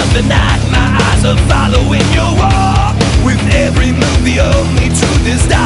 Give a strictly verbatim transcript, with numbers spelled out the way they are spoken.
of the night, my eyes are following your walk. With every move the only truth is that